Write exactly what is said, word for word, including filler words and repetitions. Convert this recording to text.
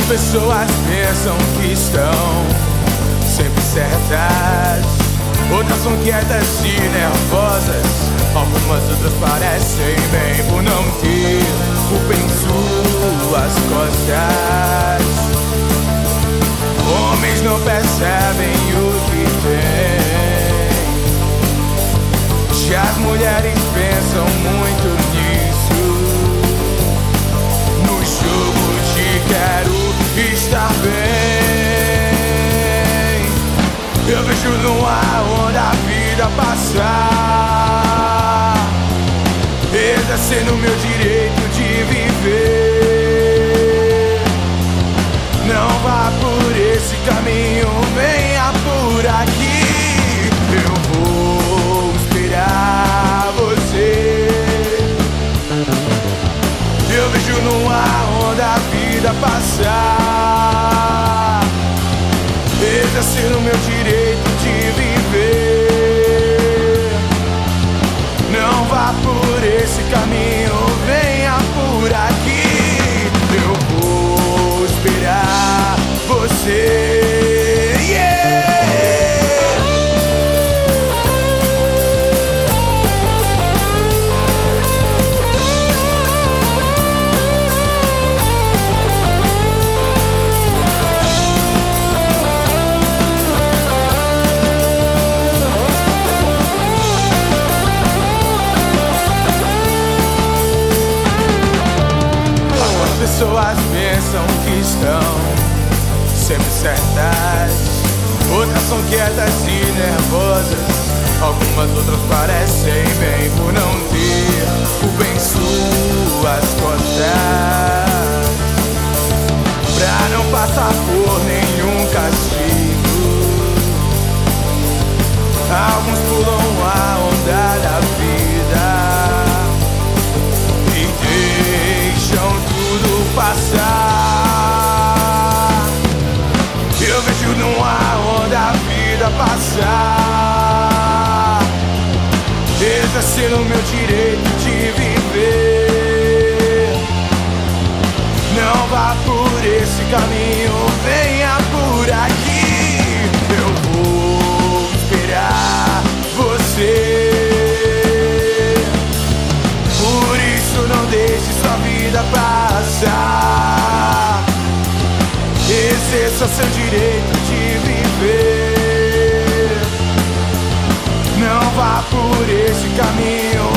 pessoas pensam que estão sempre certas, outras são quietas e nervosas, algumas outras parecem bem por não ter culpa em suas costas. Homens não percebem o que tem, já as mulheres pensam muito nisso. No jogo de quero estar bem, eu vejo no ar onde a vida passar, exercendo meu direito de viver. Não vá por esse caminho, venha por aqui. Eu vou esperar você. Eu vejo no ar onde a vida passar, exercendo meu direito de viver. Não vá por esse caminho, venha por aqui. Eu vou esperar você. Pessoas pensam que estão sempre certas, outras são quietas e nervosas, algumas outras parecem bem por não ter culpa em suas costas, pra não passar por nenhum castigo. Alguns pulam a onda da vida e deixam tudo passar. Eu vejo no ar onde a vida passar, exercendo meu direito de viver. Não vá por esse caminho, venha por aqui. Eu vou esperar você. Por isso não deixe sua vida passar, exerça seu direito de viver. Não vá por esse caminho,